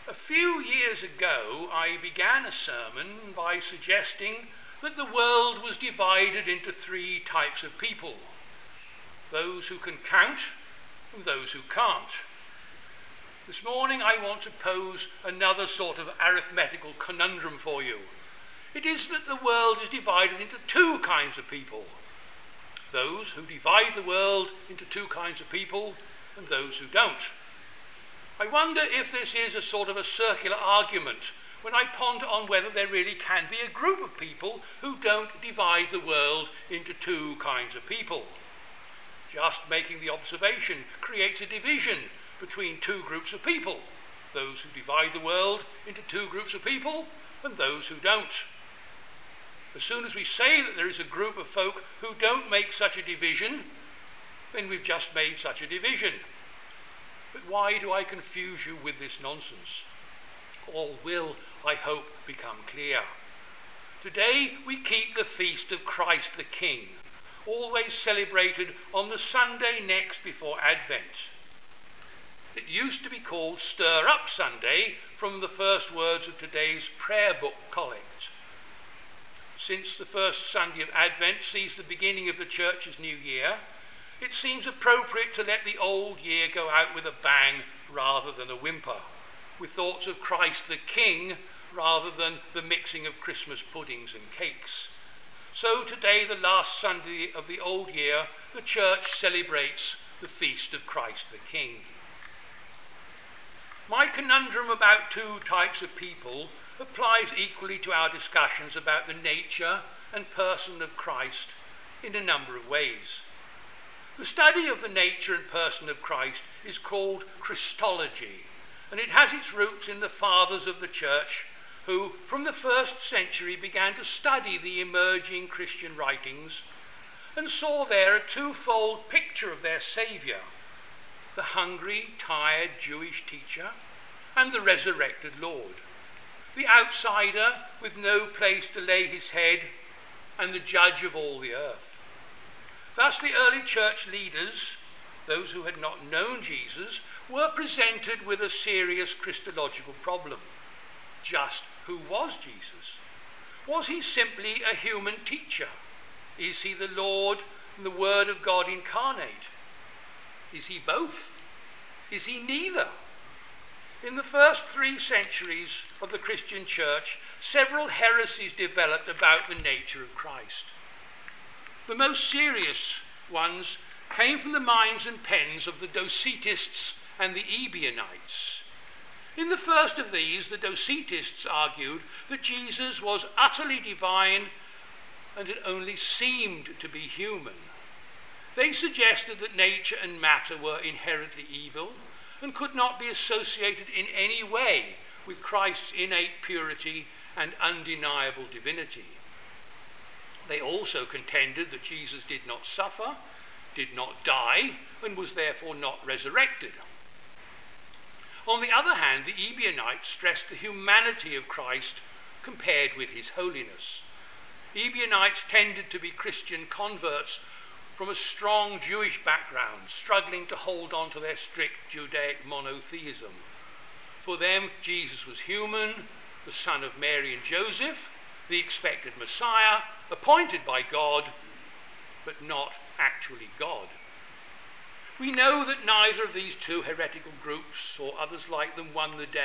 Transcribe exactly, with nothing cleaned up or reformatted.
A few years ago, I began a sermon by suggesting that the world was divided into three types of people: those who can count and those who can't. This morning I want to pose another sort of arithmetical conundrum for you. It is that the world is divided into two kinds of people: those who divide the world into two kinds of people and those who don't. I wonder if this is a sort of a circular argument when I ponder on whether there really can be a group of people who don't divide the world into two kinds of people. Just making the observation creates a division between two groups of people: those who divide the world into two groups of people and those who don't. As soon as we say that there is a group of folk who don't make such a division, then we've just made such a division. But why do I confuse you with this nonsense? All will, I hope, become clear. Today we keep the feast of Christ the King, always celebrated on the Sunday next before Advent. It used to be called Stir Up Sunday, from the first words of today's prayer book collect. Since the first Sunday of Advent sees the beginning of the church's new year, it seems appropriate to let the old year go out with a bang rather than a whimper, with thoughts of Christ the King rather than the mixing of Christmas puddings and cakes. So today, the last Sunday of the old year, the church celebrates the feast of Christ the King. My conundrum about two types of people applies equally to our discussions about the nature and person of Christ in a number of ways. The study of the nature and person of Christ is called Christology, and it has its roots in the fathers of the church, who from the first century began to study the emerging Christian writings and saw there a twofold picture of their Saviour: the hungry, tired Jewish teacher and the resurrected Lord, the outsider with no place to lay his head and the judge of all the earth. Thus the early church leaders, those who had not known Jesus, were presented with a serious Christological problem. Just who was Jesus? Was he simply a human teacher? Is he the Lord and the Word of God incarnate? Is he both? Is he neither? In the first three centuries of the Christian church, several heresies developed about the nature of Christ. The most serious ones came from the minds and pens of the Docetists and the Ebionites. In the first of these, the Docetists argued that Jesus was utterly divine and had only seemed to be human. They suggested that nature and matter were inherently evil and could not be associated in any way with Christ's innate purity and undeniable divinity. They also contended that Jesus did not suffer, did not die, and was therefore not resurrected. On the other hand, the Ebionites stressed the humanity of Christ compared with his holiness. Ebionites tended to be Christian converts from a strong Jewish background, struggling to hold on to their strict Judaic monotheism. For them, Jesus was human, the son of Mary and Joseph, the expected Messiah, appointed by God, but not actually God. We know that neither of these two heretical groups, or others like them, won the day.